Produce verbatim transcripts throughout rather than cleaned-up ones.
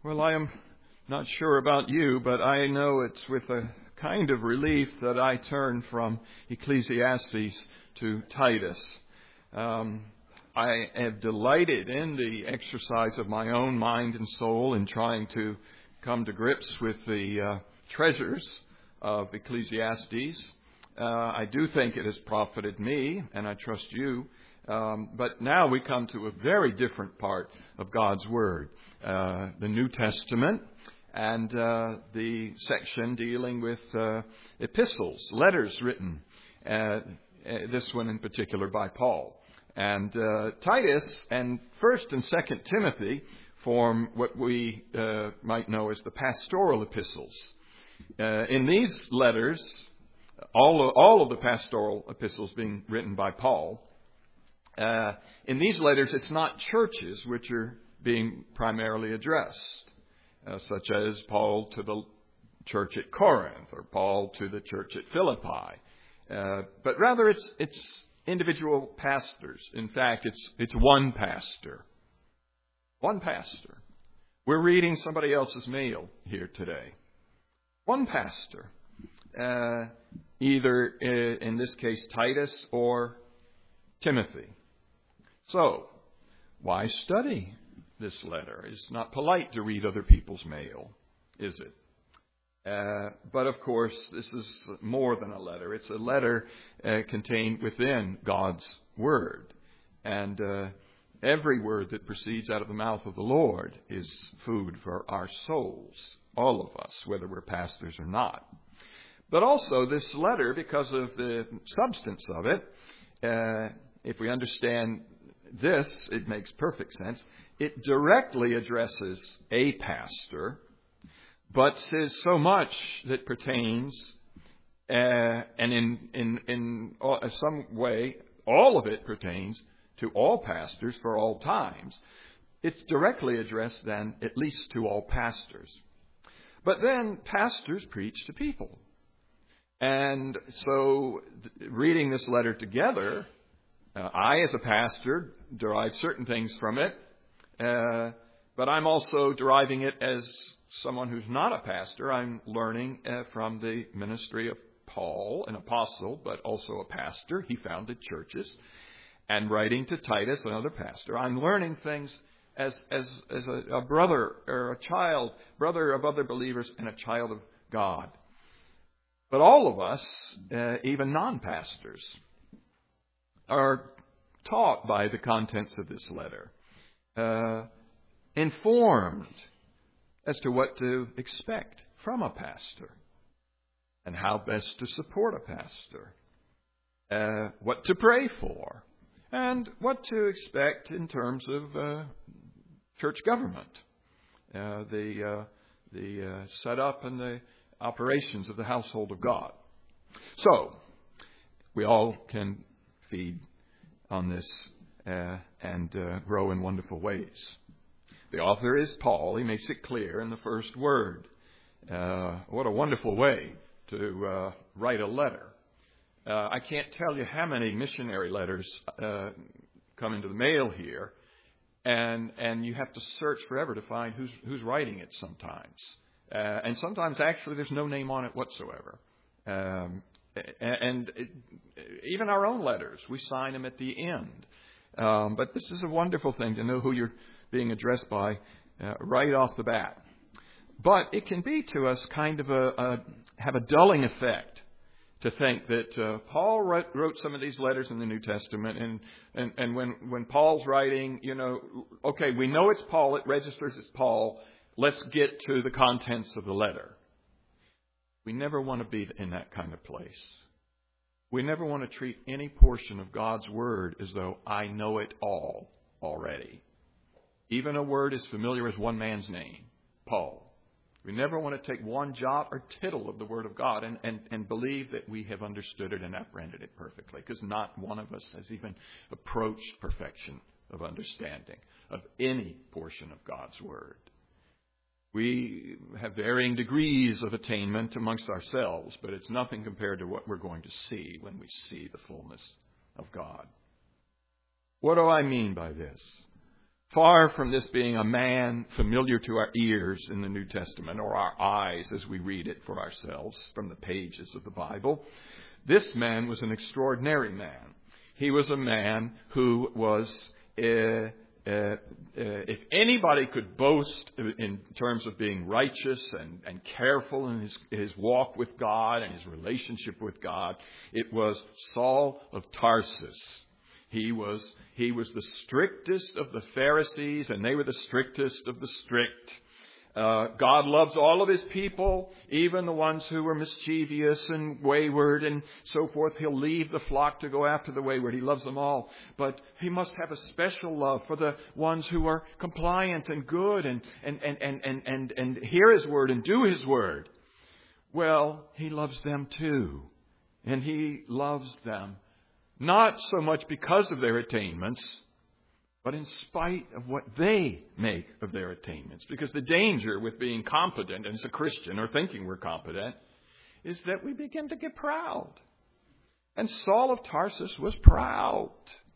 Well, I am not sure about you, but I know it's with a kind of relief that I turn from Ecclesiastes to Titus. Um, I have delighted in the exercise of my own mind and soul in trying to come to grips with the uh, treasures of Ecclesiastes. Uh, I do think it has profited me, and I trust you. Um, but now we come to a very different part of God's Word, uh, the New Testament, and uh, the section dealing with uh, epistles, letters written, uh, uh, this one in particular by Paul. And uh, Titus and First and Second Timothy form what we uh, might know as the pastoral epistles. Uh, in these letters, all of, all of the pastoral epistles being written by Paul, Uh, in these letters, it's not churches which are being primarily addressed, uh, such as Paul to the church at Corinth or Paul to the church at Philippi. Uh, but rather, it's it's individual pastors. In fact, it's it's one pastor. One pastor. We're reading somebody else's mail here today. One pastor. Uh, either, uh, in this case, Titus or Timothy. So, why study this letter? It's not polite to read other people's mail, is it? Uh, but of course, this is more than a letter. It's a letter uh, contained within God's Word. And uh, every word that proceeds out of the mouth of the Lord is food for our souls, all of us, whether we're pastors or not. But also this letter, because of the substance of it, uh, if we understand this, it makes perfect sense. It directly addresses a pastor, but says so much that pertains, uh, and in in in some way, all of it pertains to all pastors for all times. It's directly addressed then, at least to all pastors. But then pastors preach to people, and so reading this letter together, Uh, I, as a pastor, derive certain things from it, uh, but I'm also deriving it as someone who's not a pastor. I'm learning uh, from the ministry of Paul, an apostle, but also a pastor. He founded churches. And writing to Titus, another pastor, I'm learning things as as, as a, a brother or a child, brother of other believers and a child of God. But all of us, uh, even non-pastors, are taught by the contents of this letter, uh, informed as to what to expect from a pastor and how best to support a pastor, uh, what to pray for, and what to expect in terms of uh, church government, uh, the uh, the uh, setup and the operations of the household of God. So we all can feed on this uh, and uh, grow in wonderful ways. The author is Paul. He makes it clear in the first word. Uh, what a wonderful way to uh, write a letter. Uh, I can't tell you how many missionary letters uh, come into the mail here, and and you have to search forever to find who's who's writing it sometimes. Uh, and sometimes actually there's no name on it whatsoever. Um, And even our own letters, we sign them at the end. Um, but this is a wonderful thing to know who you're being addressed by uh, right off the bat. But it can be to us kind of a, a have a dulling effect to think that uh, Paul wrote, wrote some of these letters in the New Testament, and and, and when, when Paul's writing, you know, okay, we know it's Paul, it registers as Paul, let's get to the contents of the letter. We never want to be in that kind of place. We never want to treat any portion of God's Word as though I know it all already. Even a word as familiar as one man's name, Paul. We never want to take one jot or tittle of the Word of God and, and, and believe that we have understood it and apprehended it perfectly, because not one of us has even approached perfection of understanding of any portion of God's Word. We have varying degrees of attainment amongst ourselves, but it's nothing compared to what we're going to see when we see the fullness of God. What do I mean by this? Far from this being a man familiar to our ears in the New Testament or our eyes as we read it for ourselves from the pages of the Bible, this man was an extraordinary man. He was a man who was, uh, uh, uh, if anybody could boast in terms of being righteous and, and careful in his, his walk with God and his relationship with God, it was Saul of Tarsus. He was, he was the strictest of the Pharisees, and they were the strictest of the strict. Uh, God loves all of his people, even the ones who were mischievous and wayward and so forth. He'll leave the flock to go after the wayward. He loves them all. But he must have a special love for the ones who are compliant and good and, and, and, and, and, and, and hear his word and do his word. Well, he loves them too. And he loves them not so much because of their attainments, but in spite of what they make of their attainments. Because the danger with being competent as a Christian or thinking we're competent is that we begin to get proud. And Saul of Tarsus was proud.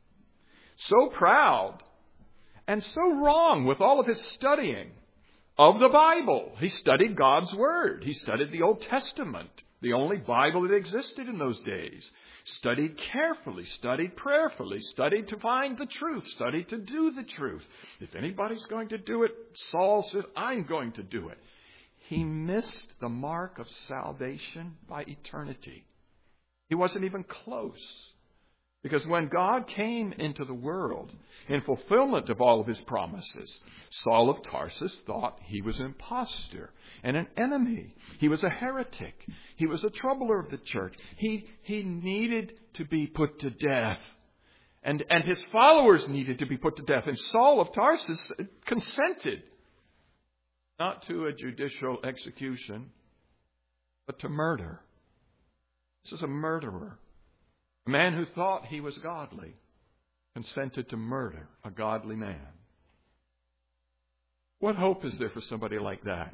So proud and so wrong with all of his studying of the Bible. He studied God's Word. He studied the Old Testament, the only Bible that existed in those days. Studied carefully, studied prayerfully, studied to find the truth, studied to do the truth. If anybody's going to do it, Saul said, I'm going to do it. He missed the mark of salvation by eternity. He wasn't even close. Because when God came into the world in fulfillment of all of his promises, Saul of Tarsus thought he was an impostor and an enemy. He was a heretic. He was a troubler of the church. He, he needed to be put to death. And, and his followers needed to be put to death. And Saul of Tarsus consented not to a judicial execution, but to murder. This is a murderer. A man who thought he was godly consented to murder a godly man. What hope is there for somebody like that?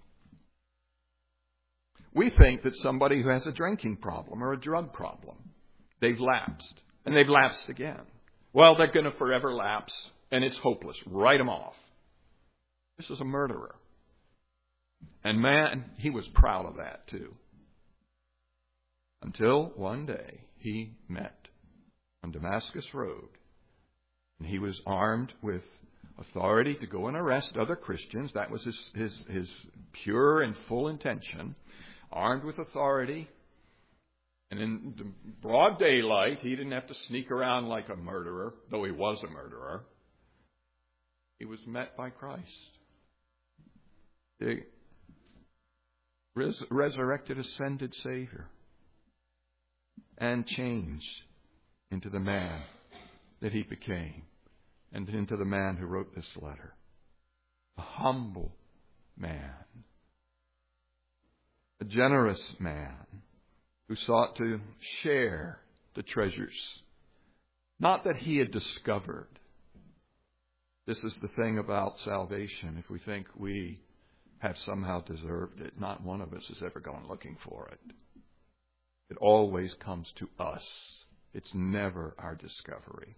We think that somebody who has a drinking problem or a drug problem, they've lapsed, and they've lapsed again. Well, they're going to forever lapse, and it's hopeless. Write them off. This is a murderer. And man, he was proud of that too. Until one day he met on Damascus Road, and he was armed with authority to go and arrest other Christians. That was his, his, his pure and full intention. Armed with authority. And in the broad daylight, he didn't have to sneak around like a murderer, though he was a murderer. He was met by Christ. The res- resurrected, ascended Savior. And changed into the man that he became. And into the man who wrote this letter. A humble man. A generous man who sought to share the treasures. Not that he had discovered. This is the thing about salvation. If we think we have somehow deserved it, not one of us is ever going looking for it. It always comes to us. It's never our discovery.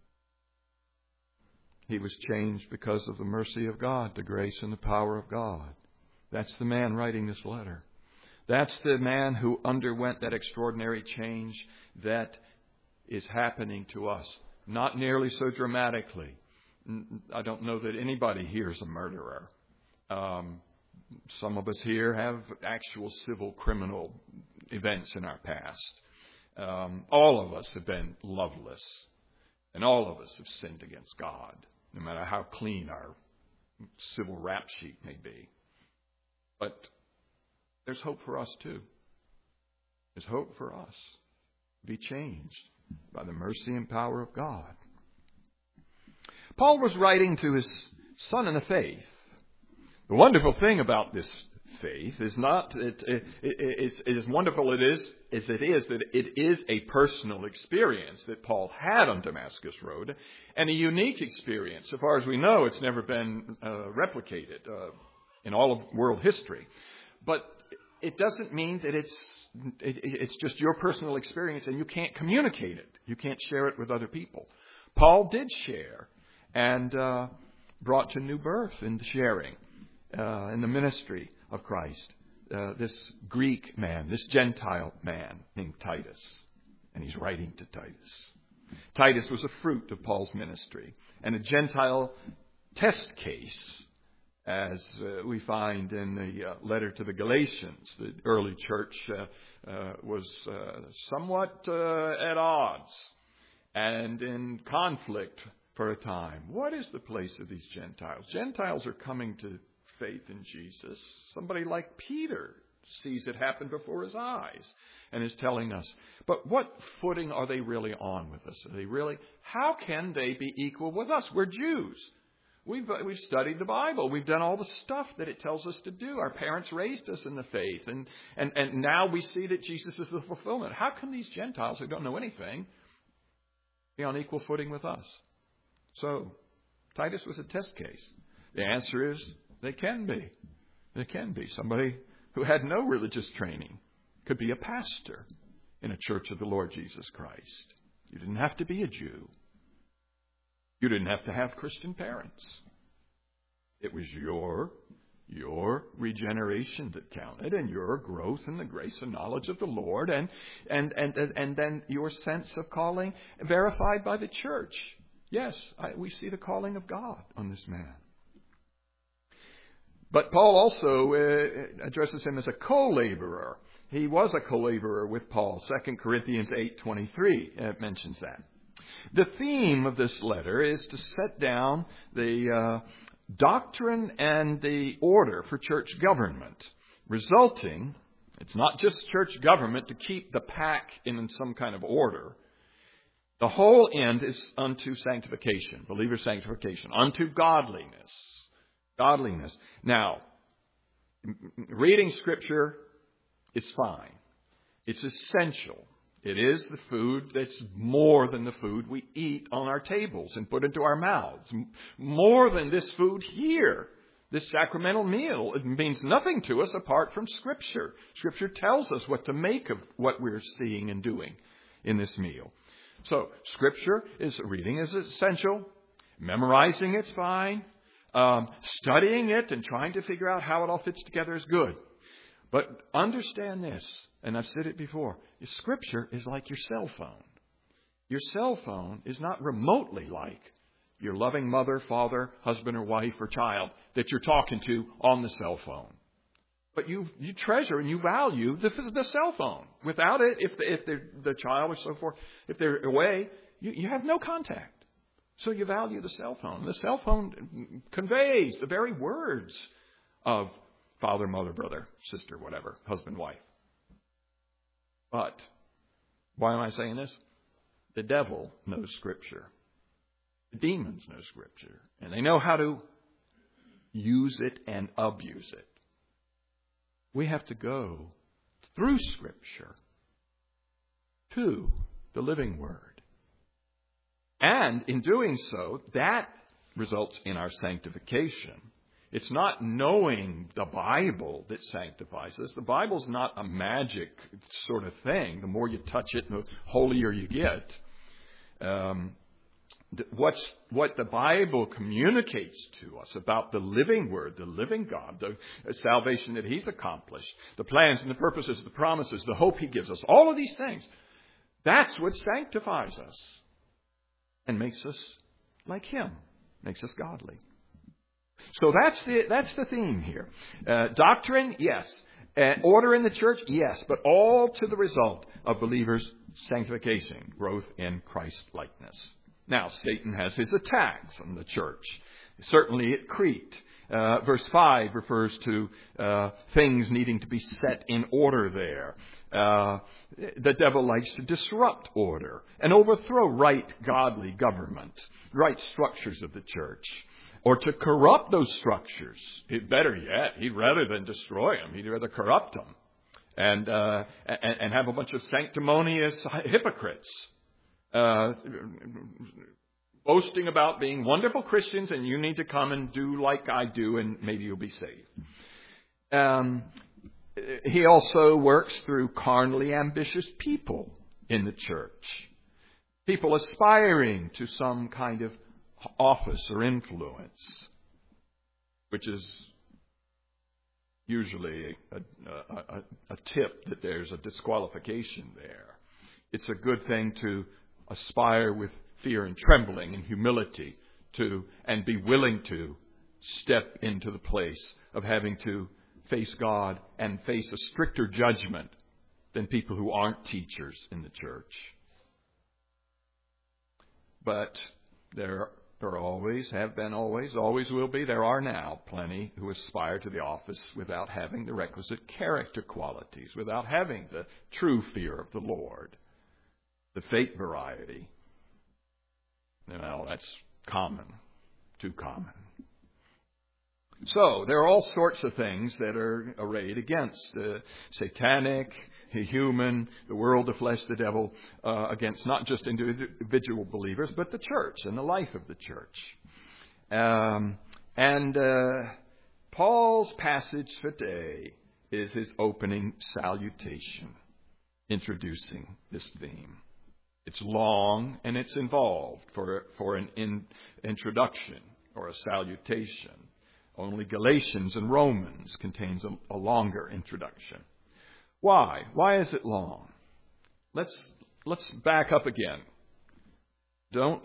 He was changed because of the mercy of God, the grace and the power of God. That's the man writing this letter. That's the man who underwent that extraordinary change that is happening to us. Not nearly so dramatically. I don't know that anybody here is a murderer. Um, some of us here have actual civil criminal events in our past. Um, all of us have been loveless. And all of us have sinned against God, no matter how clean our civil rap sheet may be. But there's hope for us too. There's hope for us to be changed by the mercy and power of God. Paul was writing to his son in the faith. The wonderful thing about this faith is not it, it, it, it's, it's as wonderful it is as it is that it is a personal experience that Paul had on Damascus Road, and a unique experience. So far as we know, it's never been uh, replicated uh, in all of world history. But it doesn't mean that it's it, it's just your personal experience and you can't communicate it. You can't share it with other people. Paul did share, and uh, brought to new birth in the sharing, uh, in the ministry of Christ. Uh, this Greek man, this Gentile man named Titus. And he's writing to Titus. Titus was a fruit of Paul's ministry and a Gentile test case, as uh, we find in the uh, letter to the Galatians. The early church uh, uh, was uh, somewhat uh, at odds and in conflict for a time. What is the place of these Gentiles? Gentiles are coming to faith in Jesus. Somebody like Peter sees it happen before his eyes and is telling us. But what footing are they really on with us? Are they really? How can they be equal with us? We're Jews. We've we've studied the Bible. We've done all the stuff that it tells us to do. Our parents raised us in the faith, and and and now we see that Jesus is the fulfillment. How can these Gentiles who don't know anything be on equal footing with us? So Titus was a test case. The answer is they can be. They can be. Somebody who had no religious training could be a pastor in a church of the Lord Jesus Christ. You didn't have to be a Jew. You didn't have to have Christian parents. It was your, your regeneration that counted, and your growth in the grace and knowledge of the Lord, and and and and then your sense of calling verified by the church. Yes, I, we see the calling of God on this man. But Paul also uh, addresses him as a co-laborer. He was a co-laborer with Paul. Second Corinthians eight twenty-three uh, mentions that. The theme of this letter is to set down the uh, doctrine and the order for church government, resulting, it's not just church government to keep the pack in some kind of order. The whole end is unto sanctification, believer sanctification, unto godliness. Godliness. Now, reading Scripture is fine. It's essential. It is the food that's more than the food we eat on our tables and put into our mouths. More than this food here. This sacramental meal, it means nothing to us apart from Scripture. Scripture tells us what to make of what we're seeing and doing in this meal. So, Scripture is, reading is essential. Memorizing it's fine. Um, studying it and trying to figure out how it all fits together is good. But understand this, and I've said it before, your Scripture is like your cell phone. Your cell phone is not remotely like your loving mother, father, husband or wife or child that you're talking to on the cell phone. But you you treasure and you value the, the cell phone. Without it, if the, if the child or so forth, if they're away, you, you have no contact. So you value the cell phone. The cell phone conveys the very words of father, mother, brother, sister, whatever, husband, wife. But why am I saying this? The devil knows Scripture. The demons know Scripture. And they know how to use it and abuse it. We have to go through Scripture to the living Word. And in doing so, that results in our sanctification. It's not knowing the Bible that sanctifies us. The Bible's not a magic sort of thing. The more you touch it, the holier you get. Um, what's, what the Bible communicates to us about the living Word, the living God, the salvation that He's accomplished, the plans and the purposes, the promises, the hope He gives us, all of these things, that's what sanctifies us. And makes us like Him, makes us godly. So that's the that's the theme here. Uh, doctrine, yes. Uh, order in the church, yes. But all to the result of believers' sanctification, growth in Christ-likeness. Now, Satan has his attacks on the church. Certainly at Crete. Uh, verse five refers to uh, things needing to be set in order there. Uh, the devil likes to disrupt order and overthrow right godly government, right structures of the church, or to corrupt those structures. Better yet, he'd rather than destroy them, he'd rather corrupt them and uh, and, and have a bunch of sanctimonious hypocrites uh, boasting about being wonderful Christians, and you need to come and do like I do, and maybe you'll be saved. Um, he also works through carnally ambitious people in the church. People aspiring to some kind of office or influence, which is usually a, a, a, a tip that there's a disqualification there. It's a good thing to aspire with fear and trembling and humility to, and be willing to step into the place of having to face God and face a stricter judgment than people who aren't teachers in the church. But there are always, have been always, always will be, there are now plenty who aspire to the office without having the requisite character qualities, without having the true fear of the Lord, the fake variety. Well, that's common, too common. So there are all sorts of things that are arrayed against uh, satanic, human, the world, the flesh, the devil, uh, against not just individual believers, but the church and the life of the church. Um, and uh, Paul's passage for today is his opening salutation, introducing this theme. It's long and it's involved for, for an in, introduction or a salutation. Only Galatians and Romans contains a, a longer introduction. Why? Why is it long? Let's let's back up again. Don't.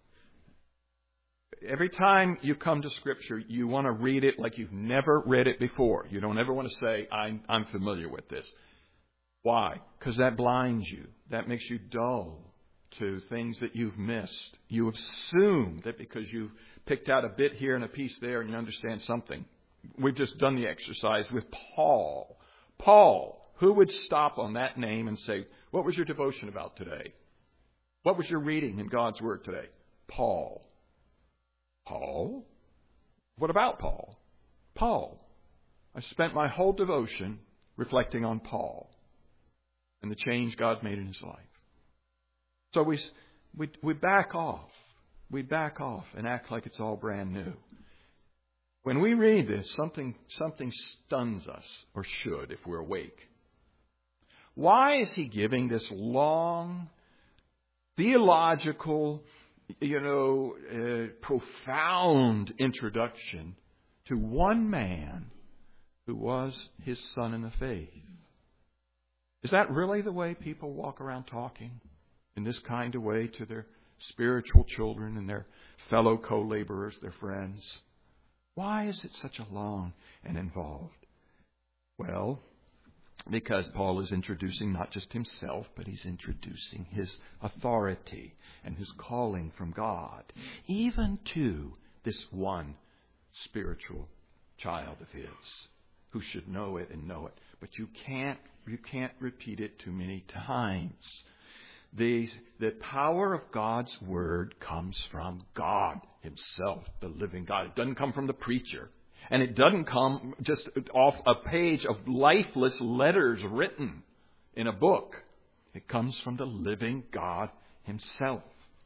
Every time you come to Scripture, you want to read it like you've never read it before. You don't ever want to say, I'm, I'm familiar with this. Why? Because that blinds you. That makes you dull to things that you've missed. You assume that because you've picked out a bit here and a piece there and you understand something. We've just done the exercise with Paul. Paul, who would stop on that name and say, what was your devotion about today? What was your reading in God's Word today? Paul. Paul? What about Paul? Paul. I spent my whole devotion reflecting on Paul and the change God made in his life. So we, we, we back off. We back off and act like it's all brand new. When we read this, something, something stuns us, or should if we're awake. Why is he giving this long, theological, you know, uh, profound introduction to one man who was his son in the faith? Is that really the way people walk around talking? In this kind of way to their spiritual children and their fellow co-laborers, their friends? Why is it such a long and involved? Well, because Paul is introducing not just himself, but he's introducing his authority and his calling from God, even to this one spiritual child of his who should know it and know it. But you can't, you can't repeat it too many times. The, the power of God's Word comes from God Himself, the living God. It doesn't come from the preacher. And it doesn't come just off a page of lifeless letters written in a book. It comes from the living God Himself.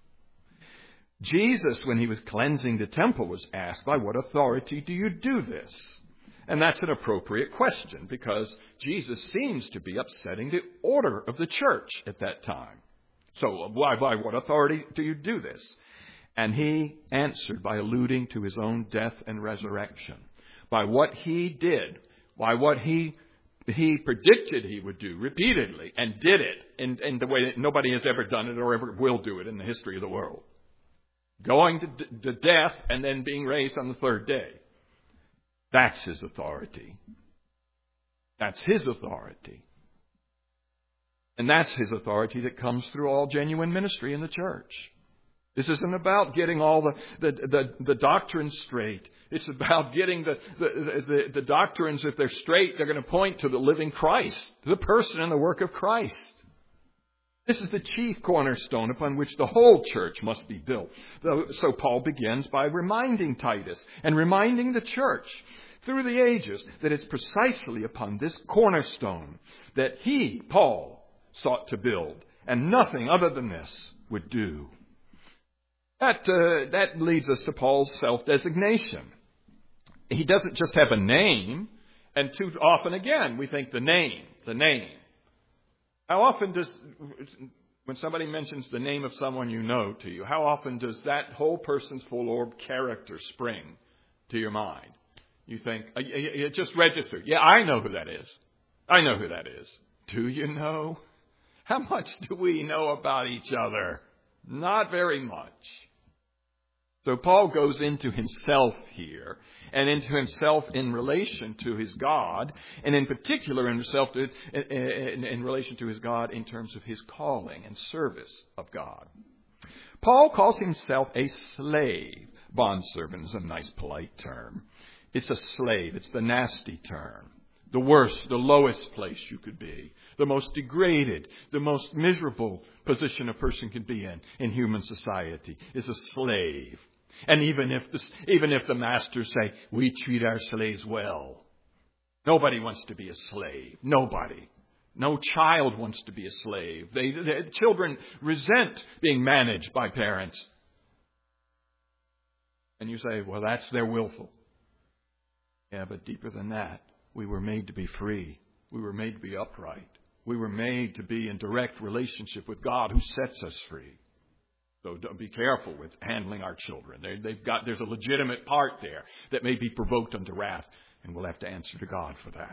Jesus, when He was cleansing the temple, was asked, by what authority do you do this? And that's an appropriate question because Jesus seems to be upsetting the order of the church at that time. So why, by what authority do you do this? And he answered by alluding to his own death and resurrection. By what he did, by what he he predicted he would do repeatedly and did it in, in the way that nobody has ever done it or ever will do it in the history of the world. Going to, to death and then being raised on the third day. That's his authority. That's his authority. And that's his authority that comes through all genuine ministry in the church. This isn't about getting all the, the, the, the doctrines straight. It's about getting the, the, the, the doctrines, if they're straight, they're going to point to the living Christ, the person and the work of Christ. This is the chief cornerstone upon which the whole church must be built. So Paul begins by reminding Titus and reminding the church through the ages that it's precisely upon this cornerstone that he, Paul, sought to build, and nothing other than this would do. That uh, that leads us to Paul's self-designation. He doesn't just have a name, and too often again we think the name, the name. How often does, When somebody mentions the name of someone you know to you, how often does that whole person's full-orbed character spring to your mind? You think, it just registered. Yeah, I know who that is. I know who that is. Do you know? How much do we know about each other? Not very much. So Paul goes into himself here, and into himself in relation to his God, and in particular in, himself to, in, in, in relation to his God in terms of his calling and service of God. Paul calls himself a slave. Bondservant is a nice, polite term. It's a slave. It's the nasty term. The worst, the lowest place you could be. The most degraded, the most miserable position a person can be in in human society is a slave. And even if the, even if the masters say, we treat our slaves well. Nobody wants to be a slave. Nobody. No child wants to be a slave. They, they, children resent being managed by parents. And you say, well, that's their willful. Yeah, but deeper than that, we were made to be free. We were made to be upright. We were made to be in direct relationship with God who sets us free. So don't be careful with handling our children. They, they've got, there's a legitimate part there that may be provoked unto wrath, and we'll have to answer to God for that.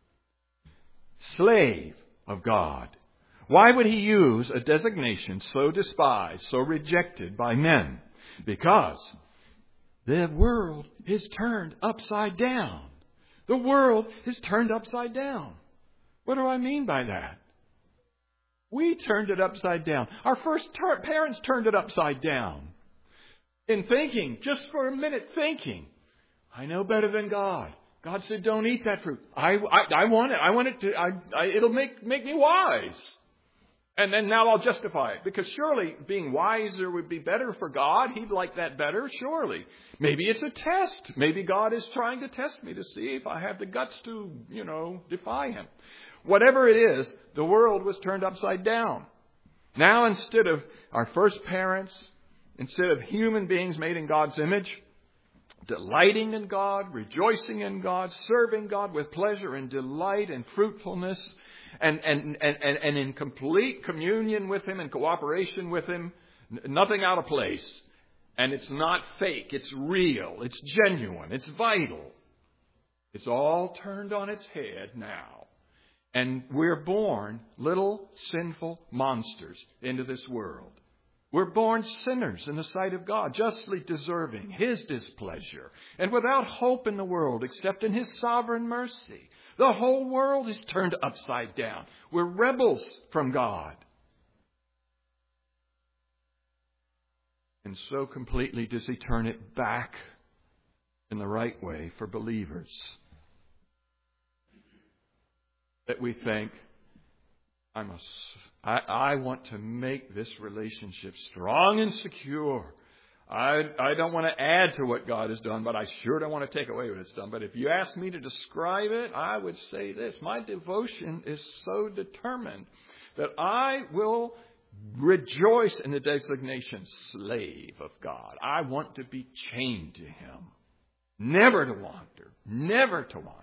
Slave of God. Why would he use a designation so despised, so rejected by men? Because the world is turned upside down. The world is turned upside down. What do I mean by that? We turned it upside down. Our first ter- parents turned it upside down. In thinking, just for a minute thinking, I know better than God. God said, don't eat that fruit. I, I, I want it. I want it to, I, I, it'll make, make me wise. And then now I'll justify it. Because surely being wiser would be better for God. He'd like that better, surely. Maybe it's a test. Maybe God is trying to test me to see if I have the guts to, you know, defy Him. Whatever it is, the world was turned upside down. Now instead of our first parents, instead of human beings made in God's image, delighting in God, rejoicing in God, serving God with pleasure and delight and fruitfulness, and, and, and, and, and in complete communion with Him and cooperation with Him, nothing out of place. And it's not fake, it's real, it's genuine, it's vital. It's all turned on its head now. And we're born little sinful monsters into this world. We're born sinners in the sight of God, justly deserving His displeasure, and without hope in the world except in His sovereign mercy. The whole world is turned upside down. We're rebels from God. And so completely does He turn it back in the right way for believers that we think, I must, I, I want to make this relationship strong and secure. I, I don't want to add to what God has done, but I sure don't want to take away what it's done. But if you ask me to describe it, I would say this. My devotion is so determined that I will rejoice in the designation slave of God. I want to be chained to Him. Never to wander. Never to wander.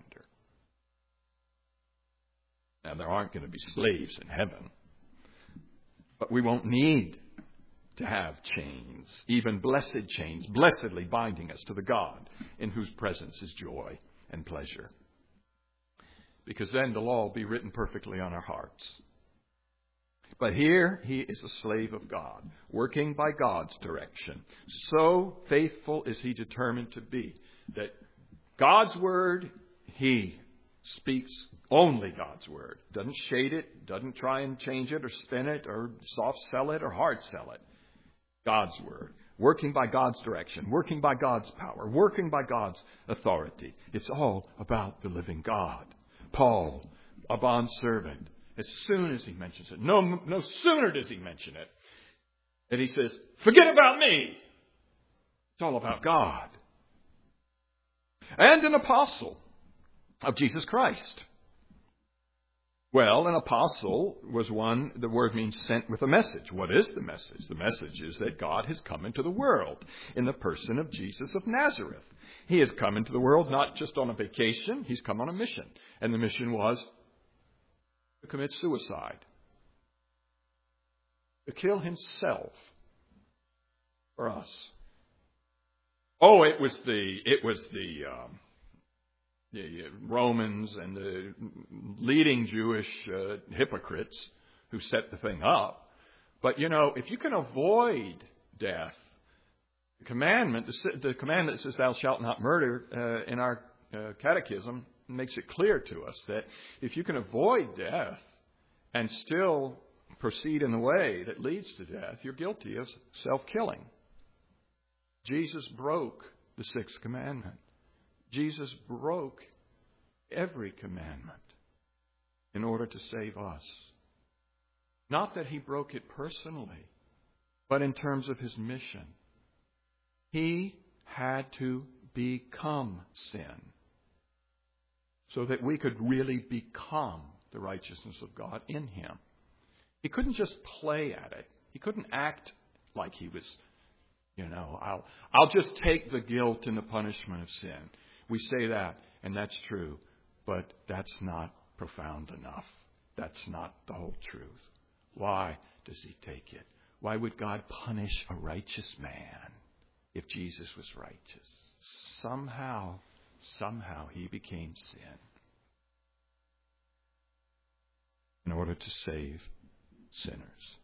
Now, there aren't going to be slaves in heaven. But we won't need to have chains, even blessed chains, blessedly binding us to the God in whose presence is joy and pleasure. Because then the law will be written perfectly on our hearts. But here he is a slave of God, working by God's direction. So faithful is he determined to be that God's word, he speaks only God's word. Doesn't shade it, doesn't try and change it or spin it or soft sell it or hard sell it. God's word. Working by God's direction. Working by God's power. Working by God's authority. It's all about the living God. Paul, a bondservant, as soon as he mentions it, no, no sooner does he mention it, that he says, forget about me. It's all about God. And an apostle of Jesus Christ. Well, an apostle was one, the word means sent with a message. What is the message? The message is that God has come into the world in the person of Jesus of Nazareth. He has come into the world not just on a vacation, he's come on a mission. And the mission was to commit suicide. to kill himself for us. Oh, it was the it was the um, the Romans and the leading Jewish uh, hypocrites who set the thing up. But you know, if you can avoid death, the commandment the, the commandment that says "Thou shalt not murder" uh, in our uh, catechism makes it clear to us that if you can avoid death and still proceed in the way that leads to death, you're guilty of self-killing. Jesus broke the sixth commandment. Jesus broke every commandment in order to save us. Not that he broke it personally, but in terms of his mission. He had to become sin so that we could really become the righteousness of God in him. He couldn't just play at it. He couldn't act like he was, you know, I'll, I'll just take the guilt and the punishment of sin. We say that, and that's true, but that's not profound enough. That's not the whole truth. Why does he take it? Why would God punish a righteous man if Jesus was righteous? Somehow, somehow he became sin in order to save sinners.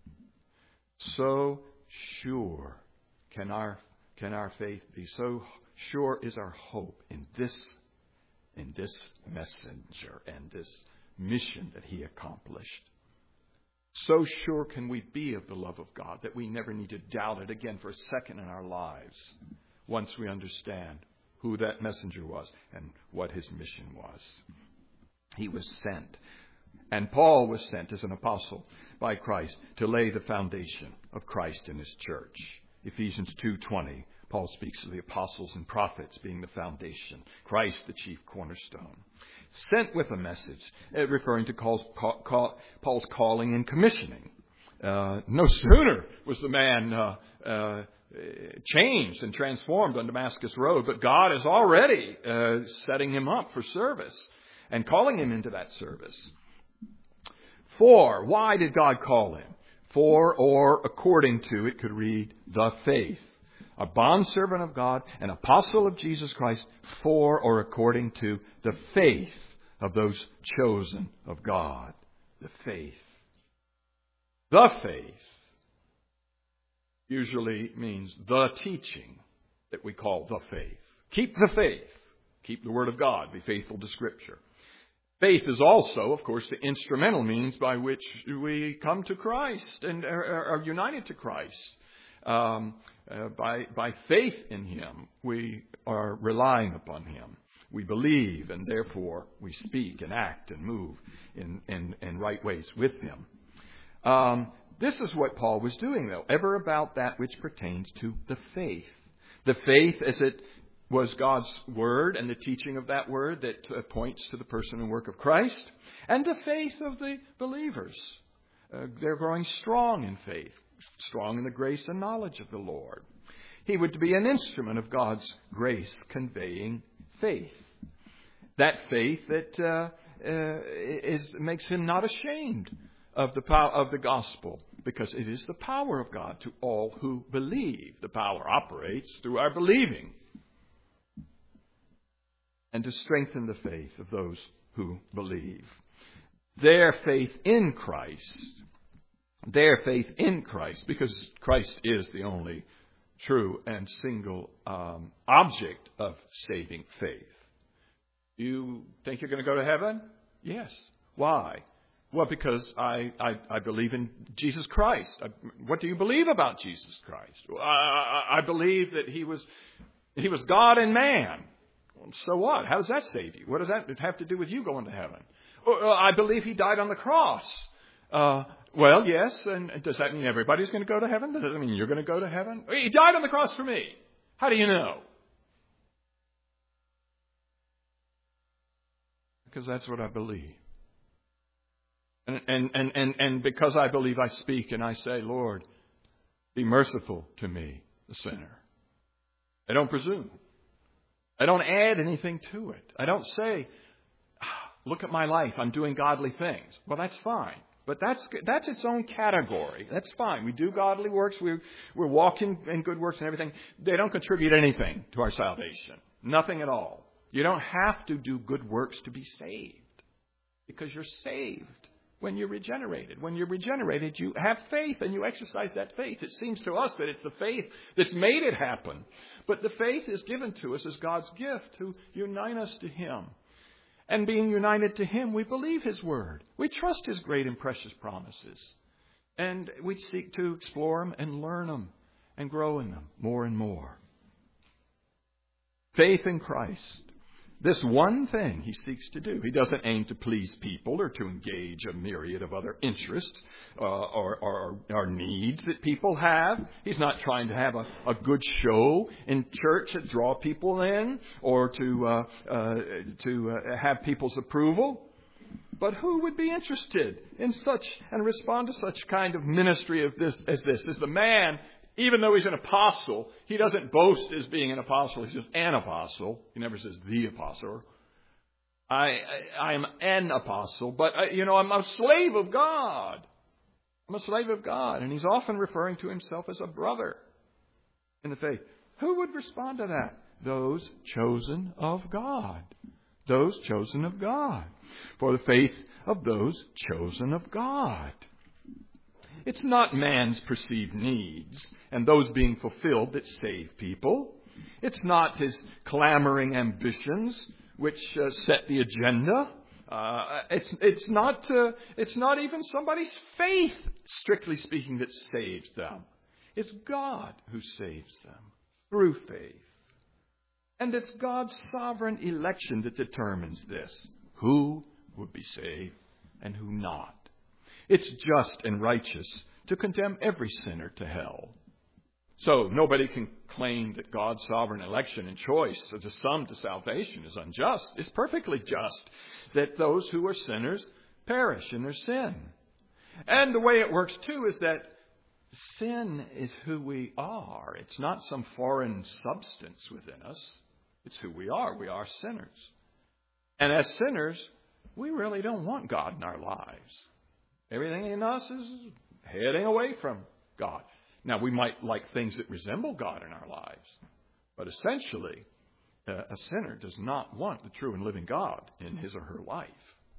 So sure can our can our faith be. So sure is our hope in this in this messenger and this mission that he accomplished. So sure can we be of the love of God that we never need to doubt it again for a second in our lives once we understand who that messenger was and what his mission was. He was sent. And Paul was sent as an apostle by Christ to lay the foundation of Christ in his church. Ephesians two twenty, Paul speaks of the apostles and prophets being the foundation, Christ the chief cornerstone. Sent with a message, uh, referring to Paul's, Paul's calling and commissioning. Uh, no sooner was the man uh, uh, changed and transformed on Damascus Road, but God is already uh, setting him up for service and calling him into that service. For, why did God call him? For, or according to, it could read, the faith. A bondservant of God, an apostle of Jesus Christ, for or according to the faith of those chosen of God. The faith. The faith usually means the teaching that we call the faith. Keep the faith. Keep the Word of God. Be faithful to Scripture. Faith is also, of course, the instrumental means by which we come to Christ and are, are united to Christ. Um, uh, by, by faith in him, we are relying upon him. We believe, and therefore we speak and act and move in, in, in right ways with him. Um, this is what Paul was doing, though, ever about that which pertains to the faith. The faith as it was God's word and the teaching of that word that uh, points to the person and work of Christ, and the faith of the believers. Uh, they're growing strong in faith, strong in the grace and knowledge of the Lord. He would be an instrument of God's grace conveying faith. That faith that uh, uh, is makes him not ashamed of the power of the gospel, because it is the power of God to all who believe. The power operates through our believing. And to strengthen the faith of those who believe. Their faith in Christ. Their faith in Christ, because Christ is the only true and single um, object of saving faith. You think you're going to go to heaven? Yes. Why? Well, because I, I, I believe in Jesus Christ. I, what do you believe about Jesus Christ? I, I, I believe that he was he was God and man. So what? How does that save you? What does that have to do with you going to heaven? Uh, I believe he died on the cross. Uh, well, yes. And does that mean everybody's going to go to heaven? Does that mean you're going to go to heaven? He died on the cross for me. How do you know? Because that's what I believe. And, and, and, and, and because I believe, I speak and I say, Lord, be merciful to me, the sinner. I don't presume. I don't add anything to it. I don't say, look at my life, I'm doing godly things. Well, that's fine. But that's that's its own category. That's fine. We do godly works. We, we're walking in good works and everything. They don't contribute anything to our salvation. Nothing at all. You don't have to do good works to be saved, because you're saved when you're regenerated. When you're regenerated, you have faith and you exercise that faith. It seems to us that it's the faith that's made it happen. But the faith is given to us as God's gift to unite us to Him. And being united to Him, we believe His Word. We trust His great and precious promises. And we seek to explore them and learn them and grow in them more and more. Faith in Christ. This one thing He seeks to do. He doesn't aim to please people or to engage a myriad of other interests uh, or, or, or needs that people have. He's not trying to have a, a good show in church that draw people in or to uh, uh, to uh, have people's approval. But who would be interested in such and respond to such kind of ministry of this as this? As the man, even though he's an apostle, he doesn't boast as being an apostle. He's just an apostle. He never says the apostle. I, I, I am an apostle, but, I, you know, I'm a slave of God. I'm a slave of God. And he's often referring to himself as a brother in the faith. Who would respond to that? Those chosen of God. Those chosen of God. For the faith of those chosen of God. It's not man's perceived needs and those being fulfilled that save people. It's not his clamoring ambitions which uh, set the agenda. Uh, it's it's not uh, it's not even somebody's faith, strictly speaking, that saves them. It's God who saves them through faith. And it's God's sovereign election that determines this. Who would be saved and who not. It's just and righteous to condemn every sinner to hell. So nobody can claim that God's sovereign election and choice of the some to salvation is unjust. It's perfectly just that those who are sinners perish in their sin. And the way it works too is that sin is who we are. It's not some foreign substance within us. It's who we are. We are sinners. And as sinners, we really don't want God in our lives. Everything in us is heading away from God. Now, we might like things that resemble God in our lives. But essentially, uh, a sinner does not want the true and living God in his or her life.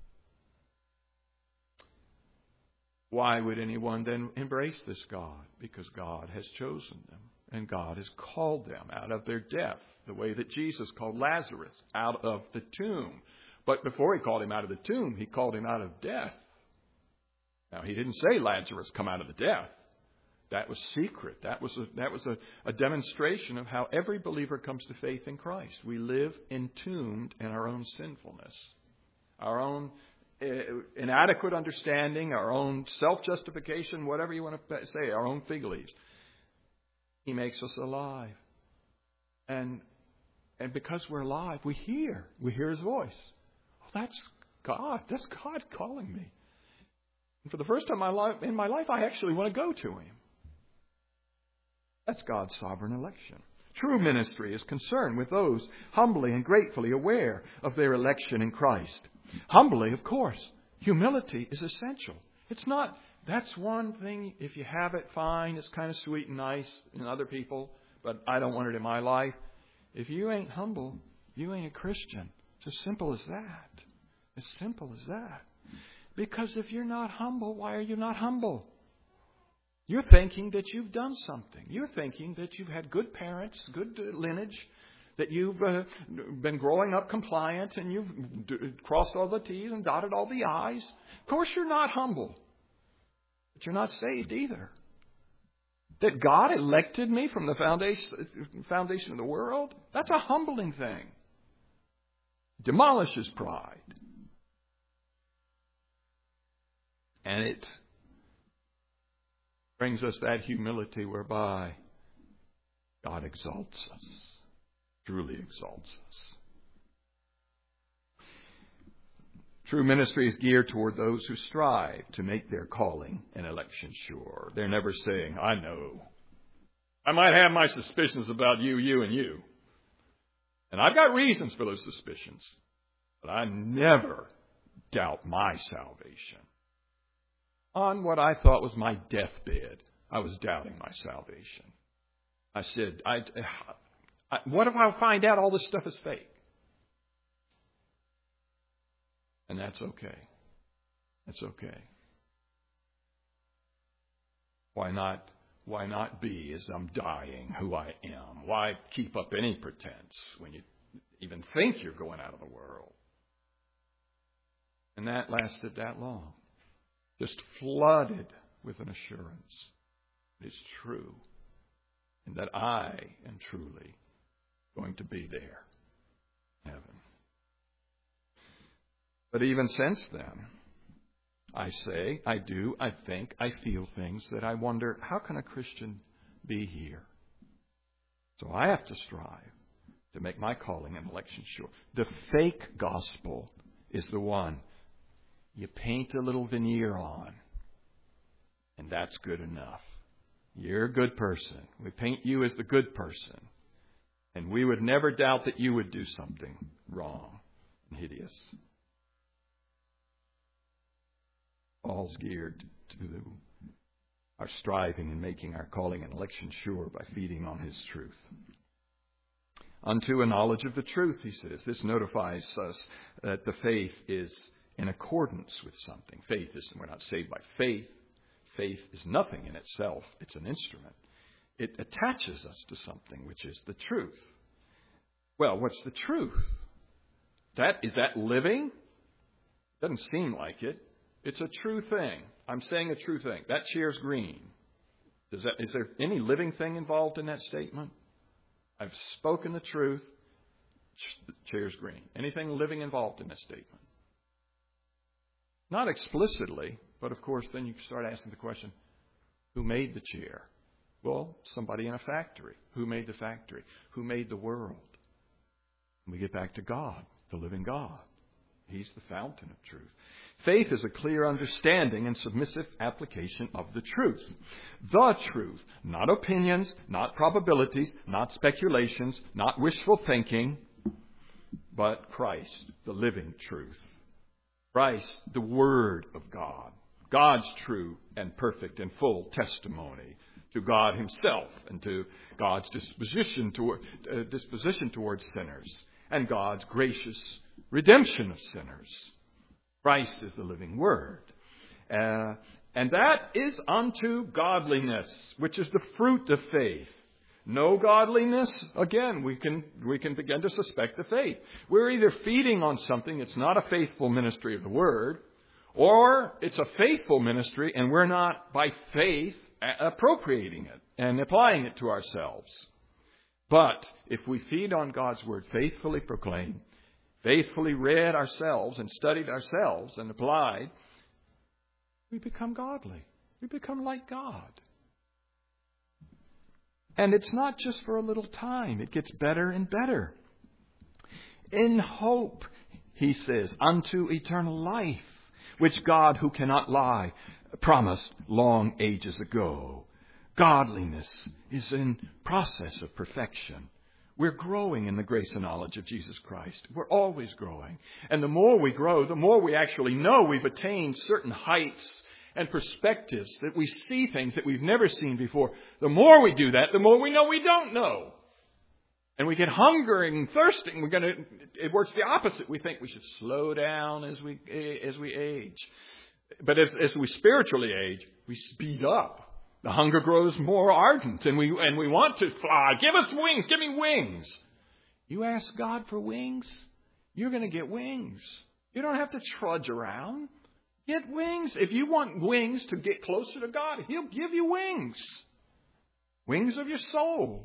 Why would anyone then embrace this God? Because God has chosen them. And God has called them out of their death. The way that Jesus called Lazarus out of the tomb. But before He called him out of the tomb, He called him out of death. Now, He didn't say, Lazarus, come out of the death. That was secret. That was, a, that was a, a demonstration of how every believer comes to faith in Christ. We live entombed in our own sinfulness, our own uh, inadequate understanding, our own self-justification, whatever you want to say, our own fig leaves. He makes us alive. And, and because we're alive, we hear. We hear His voice. Oh, that's God. That's God calling me. And for the first time in my life, in my life, I actually want to go to Him. That's God's sovereign election. True ministry is concerned with those humbly and gratefully aware of their election in Christ. Humbly, of course. Humility is essential. It's not, that's one thing, if you have it, fine, it's kind of sweet and nice in other people, but I don't want it in my life. If you ain't humble, you ain't a Christian. It's as simple as that. As simple as that. Because if you're not humble, why are you not humble? You're thinking that you've done something. You're thinking that you've had good parents, good lineage, that you've uh, been growing up compliant and you've d- crossed all the T's and dotted all the I's. Of course you're not humble. But you're not saved either. That God elected me from the foundation, foundation of the world, that's a humbling thing. Demolishes pride. And it brings us that humility whereby God exalts us, truly exalts us. True ministry is geared toward those who strive to make their calling and election sure. They're never saying, I know. I might have my suspicions about you, you, and you. And I've got reasons for those suspicions. But I never doubt my salvation. On what I thought was my deathbed, I was doubting my salvation. I said, I, I, what if I find out all this stuff is fake? And that's okay. That's okay. Why not, why not be, as I'm dying, who I am? Why keep up any pretense when you even think you're going out of the world? And that lasted that long. Just flooded with an assurance that it's true and that I am truly going to be there in heaven. But even since then, I say, I do, I think, I feel things that I wonder, how can a Christian be here? So I have to strive to make my calling and election sure. The fake gospel is the one you paint a little veneer on, and that's good enough. You're a good person. We paint you as the good person, and we would never doubt that you would do something wrong and hideous. All's geared to our striving and making our calling and election sure by feeding on His truth. Unto a knowledge of the truth, he says. This notifies us that the faith is in accordance with something. Faith is, we're not saved by faith. Faith is nothing in itself. It's an instrument. It attaches us to something, which is the truth. Well, what's the truth? That is that living? Doesn't seem like it. It's a true thing. I'm saying a true thing. That chair's green. Does that, is there any living thing involved in that statement? I've spoken the truth. The chair's green. Anything living involved in that statement? Not explicitly, but of course then you start asking the question, who made the chair? Well, somebody in a factory. Who made the factory? Who made the world? And we get back to God, the living God. He's the fountain of truth. Faith is a clear understanding and submissive application of the truth. The truth, not opinions, not probabilities, not speculations, not wishful thinking, but Christ, the living truth. Christ, the Word of God, God's true and perfect and full testimony to God Himself and to God's disposition toward, uh, disposition towards sinners and God's gracious redemption of sinners. Christ is the living Word. Uh, and that is unto godliness, which is the fruit of faith. No godliness, again, we can we can begin to suspect the faith. We're either feeding on something that's not a faithful ministry of the Word, or it's a faithful ministry and we're not, by faith, appropriating it and applying it to ourselves. But if we feed on God's Word, faithfully proclaimed, faithfully read ourselves and studied ourselves and applied, we become godly. We become like God. And it's not just for a little time. It gets better and better. In hope, he says, unto eternal life, which God, who cannot lie, promised long ages ago. Godliness is in process of perfection. We're growing in the grace and knowledge of Jesus Christ. We're always growing. And the more we grow, the more we actually know we've attained certain heights and perspectives, that we see things that we've never seen before. The more we do that, the more we know we don't know. And we get hungering and thirsting. We're going to, it works the opposite. We think we should slow down as we as we age. But as, as we spiritually age, we speed up. The hunger grows more ardent, and we and we want to fly. Give us wings. Give me wings. You ask God for wings, you're going to get wings. You don't have to trudge around. Get wings. If you want wings to get closer to God, He'll give you wings. Wings of your soul.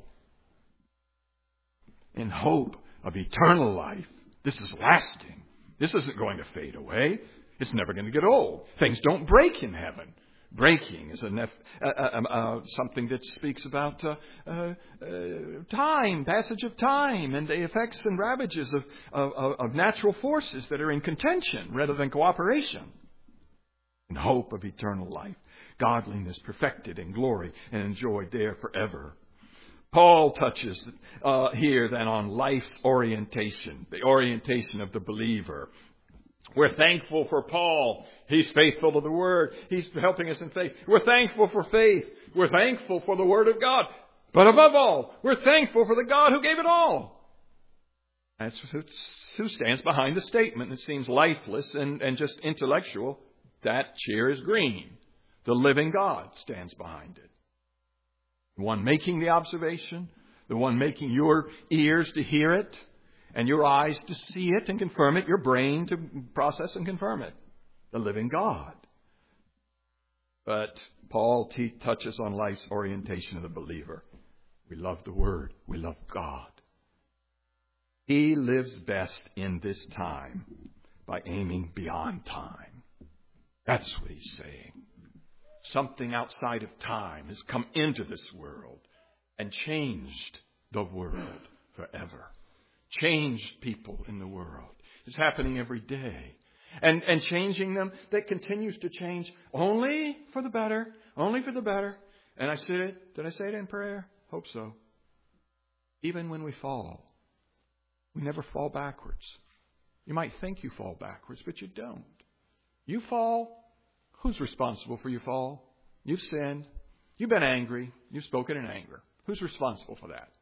In hope of eternal life. This is lasting. This isn't going to fade away. It's never going to get old. Things don't break in heaven. Breaking is a nef- uh, uh, uh, something that speaks about uh, uh, uh, time, passage of time, and the effects and ravages of, of, of natural forces that are in contention rather than cooperation. In hope of eternal life, godliness perfected in glory and enjoyed there forever. Paul touches uh, here then on life's orientation, the orientation of the believer. We're thankful for Paul. He's faithful to the Word. He's helping us in faith. We're thankful for faith. We're thankful for the Word of God. But above all, we're thankful for the God who gave it all. That's who stands behind the statement that seems lifeless and, and just intellectual. That chair is green. The living God stands behind it. The one making the observation, the one making your ears to hear it, and your eyes to see it and confirm it, your brain to process and confirm it. The living God. But Paul t- touches on life's orientation of the believer. We love the Word. We love God. He lives best in this time by aiming beyond time. That's what he's saying. Something outside of time has come into this world and changed the world forever. Changed people in the world. It's happening every day. And, and changing them, that continues to change only for the better. Only for the better. And I said it. Did I say it in prayer? Hope so. Even when we fall, we never fall backwards. You might think you fall backwards, but you don't. You fall. Who's responsible for your fall? You've sinned. You've been angry. You've spoken in anger. Who's responsible for that?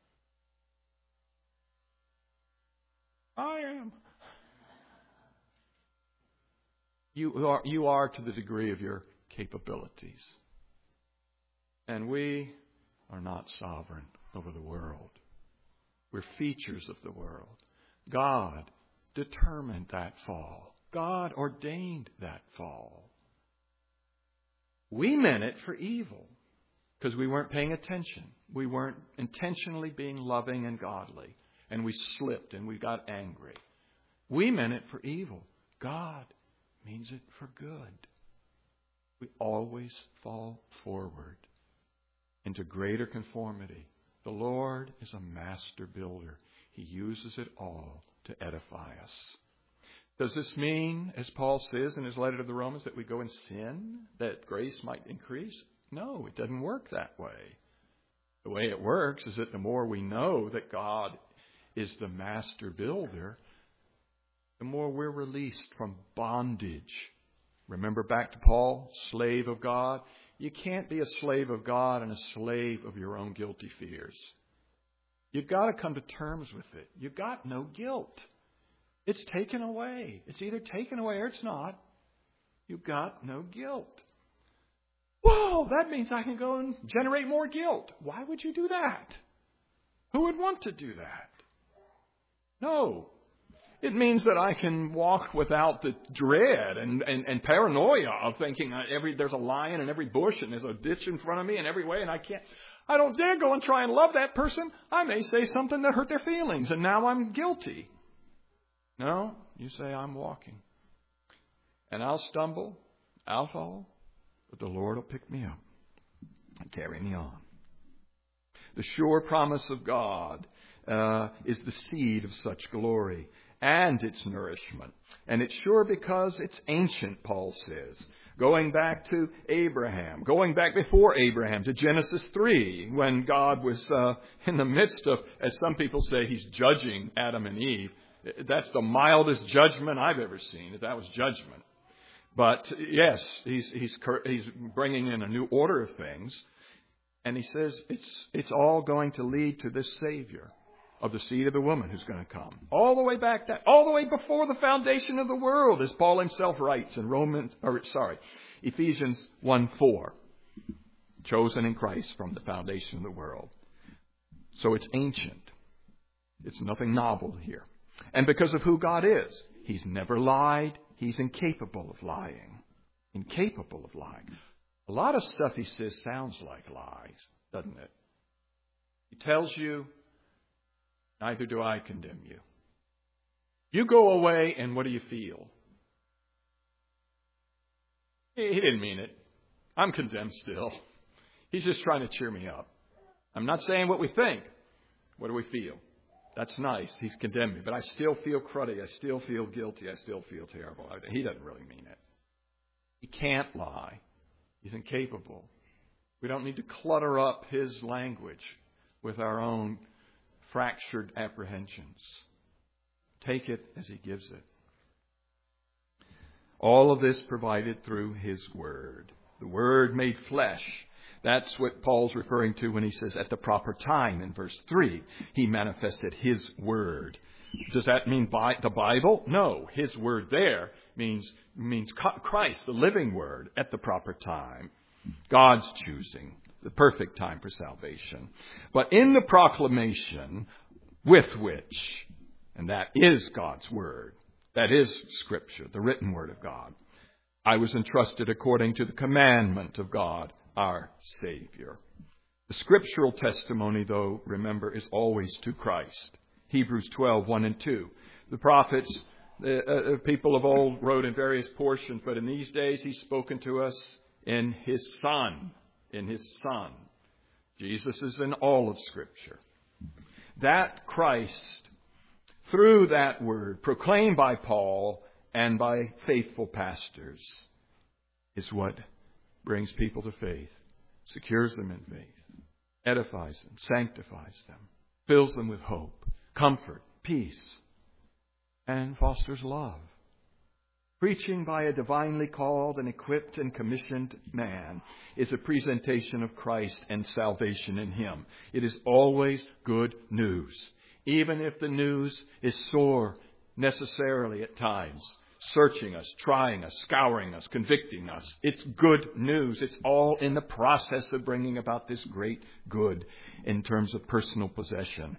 I am. You are, you are to the degree of your capabilities. And we are not sovereign over the world. We're features of the world. God determined that fall. God ordained that fall. We meant it for evil because we weren't paying attention. We weren't intentionally being loving and godly. And we slipped and we got angry. We meant it for evil. God means it for good. We always fall forward into greater conformity. The Lord is a master builder. He uses it all to edify us. Does this mean, as Paul says in his letter to the Romans, that we go and sin, that grace might increase? No, it doesn't work that way. The way it works is that the more we know that God is the master builder, the more we're released from bondage. Remember back to Paul, slave of God? You can't be a slave of God and a slave of your own guilty fears. You've got to come to terms with it. You've got no guilt. It's taken away. It's either taken away or it's not. You've got no guilt. Whoa, that means I can go and generate more guilt. Why would you do that? Who would want to do that? No. It means that I can walk without the dread and, and, and paranoia of thinking every there's a lion in every bush and there's a ditch in front of me in every way and I can't, I don't dare go and try and love that person. I may say something that hurt their feelings and now I'm guilty. No, you say I'm walking. And I'll stumble, I'll fall, but the Lord will pick me up and carry me on. The sure promise of God uh, is the seed of such glory and its nourishment. And it's sure because it's ancient, Paul says. Going back to Abraham, going back before Abraham to Genesis three, when God was uh, in the midst of, as some people say, he's judging Adam and Eve. That's the mildest judgment I've ever seen, if that was judgment. But yes, he's, he's, he's bringing in a new order of things. And he says it's, it's all going to lead to this Savior of the seed of the woman who's going to come. All the way back, that, all the way before the foundation of the world, as Paul himself writes in Romans, or sorry, Ephesians one four. Chosen in Christ from the foundation of the world. So it's ancient. It's nothing novel here. And because of who God is, He's never lied. He's incapable of lying. Incapable of lying. A lot of stuff He says sounds like lies, doesn't it? He tells you, neither do I condemn you. You go away and what do you feel? He didn't mean it. I'm condemned still. He's just trying to cheer me up. I'm not saying what we think. What do we feel? That's nice. He's condemned me. But I still feel cruddy. I still feel guilty. I still feel terrible. He doesn't really mean it. He can't lie. He's incapable. We don't need to clutter up His language with our own fractured apprehensions. Take it as He gives it. All of this provided through His Word. The Word made flesh. That's what Paul's referring to when he says at the proper time in verse three, He manifested His Word. Does that mean by the Bible? No. His Word there means, means Christ, the living Word, at the proper time. God's choosing the perfect time for salvation. But in the proclamation with which, and that is God's Word, that is Scripture, the written Word of God, I was entrusted according to the commandment of God, our Savior. The scriptural testimony, though, remember, is always to Christ. Hebrews twelve, one and two. The prophets, the uh, people of old wrote in various portions, but in these days He's spoken to us in His Son. In His Son. Jesus is in all of Scripture. That Christ, through that word, proclaimed by Paul and by faithful pastors, is what brings people to faith, secures them in faith, edifies them, sanctifies them, fills them with hope, comfort, peace, and fosters love. Preaching by a divinely called and equipped and commissioned man is a presentation of Christ and salvation in Him. It is always good news, even if the news is sore necessarily at times, searching us, trying us, scouring us, convicting us. It's good news. It's all in the process of bringing about this great good in terms of personal possession.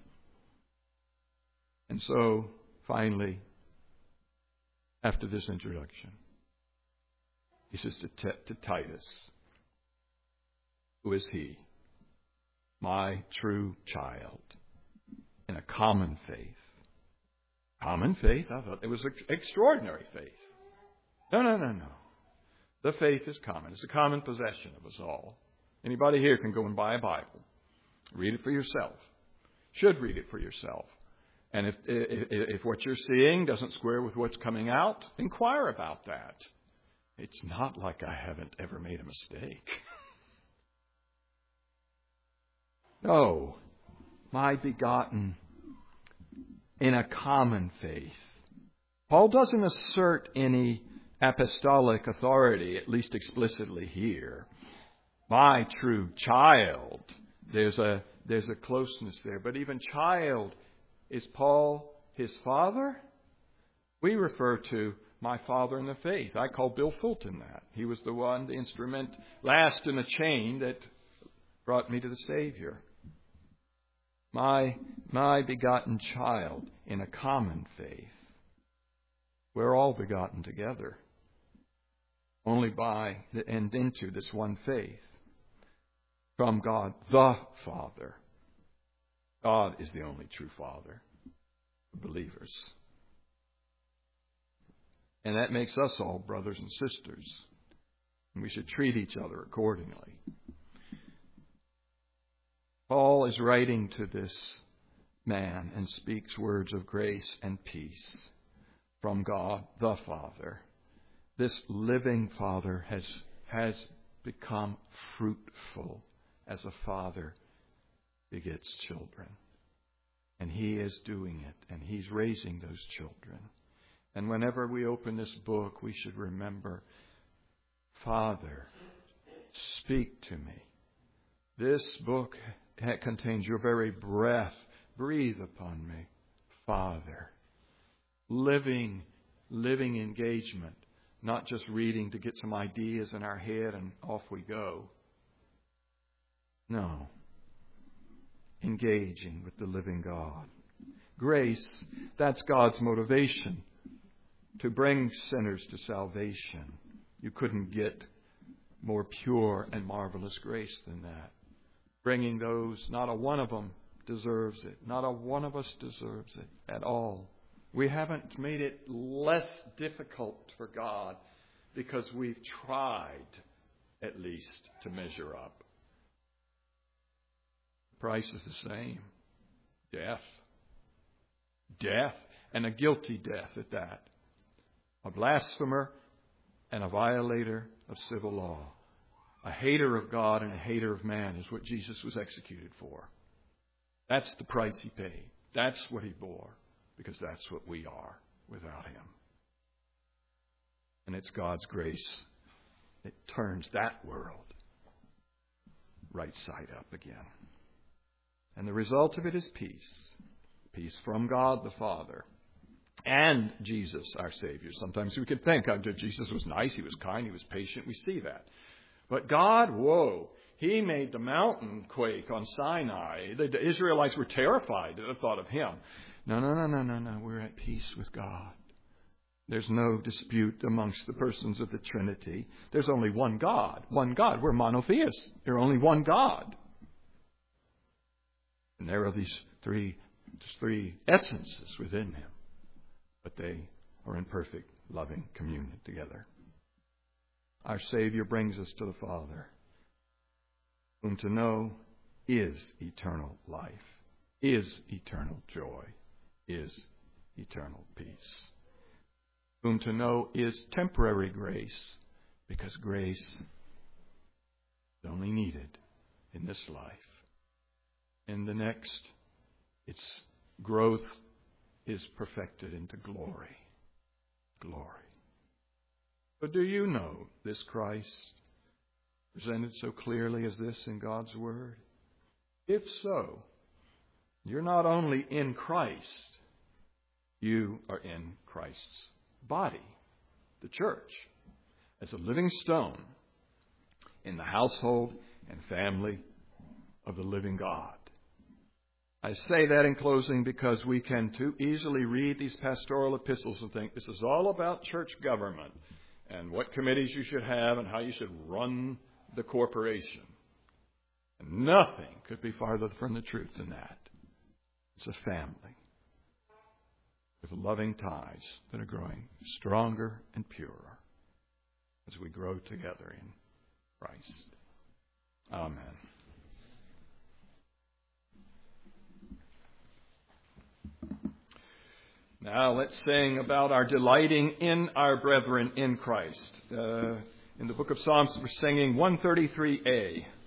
And so, finally, after this introduction, he says to, T- to Titus, who is he? My true child in a common faith. Common faith? I thought it was ex- extraordinary faith. No, no, no, no. The faith is common. It's a common possession of us all. Anybody here can go and buy a Bible. Read it for yourself. Should read it for yourself. And if, if, if what you're seeing doesn't square with what's coming out, inquire about that. It's not like I haven't ever made a mistake. No, my begotten in a common faith. Paul doesn't assert any apostolic authority, at least explicitly here. My true child. There's a, there's a closeness there. But even child, is Paul his father? We refer to my father in the faith. I call Bill Fulton that. He was the one, the instrument last in the chain that brought me to the Savior. My, my begotten child in a common faith. We're all begotten together. Only by and into this one faith. From God the Father. God is the only true Father of believers. And that makes us all brothers and sisters. And we should treat each other accordingly. Paul is writing to this man and speaks words of grace and peace from God the Father. This living Father has, has become fruitful as a father begets children. And He is doing it. And He's raising those children. And whenever we open this book, we should remember, Father, speak to me. This book contains your very breath. Breathe upon me, Father. Living, living engagement. Not just reading to get some ideas in our head and off we go. No. Engaging with the living God. Grace, that's God's motivation to bring sinners to salvation. You couldn't get more pure and marvelous grace than that. Bringing those, not a one of them deserves it. Not a one of us deserves it at all. We haven't made it less difficult for God because we've tried, at least, to measure up. The price is the same. Death. Death, and a guilty death at that. A blasphemer and a violator of civil law. A hater of God and a hater of man is what Jesus was executed for. That's the price He paid. That's what He bore, because that's what we are without Him. And it's God's grace that turns that world right side up again. And the result of it is peace. Peace from God the Father and Jesus, our Savior. Sometimes we could think, oh, Jesus was nice, he was kind, he was patient. We see that. But God, whoa, he made the mountain quake on Sinai. The Israelites were terrified at the thought of him. No, no, no, no, no, no. We're at peace with God. There's no dispute amongst the persons of the Trinity. There's only one God. One God. We're monotheists. There's only one God. And there are these three, three essences within him. But they are in perfect, loving communion together. Our Savior brings us to the Father, whom to know is eternal life, is eternal joy, is eternal peace. Whom to know is temporary grace, because grace is only needed in this life. In the next, its growth is perfected into glory. Glory. But do you know this Christ, presented so clearly as this in God's Word? If so, you're not only in Christ, you are in Christ's body, the church, as a living stone in the household and family of the living God. I say that in closing because we can too easily read these pastoral epistles and think this is all about church government and what committees you should have and how you should run the corporation. And nothing could be farther from the truth than that. It's a family with loving ties that are growing stronger and purer as we grow together in Christ. Amen. Now let's sing about our delighting in our brethren in Christ. Uh, in the book of Psalms, we're singing one thirty-three A.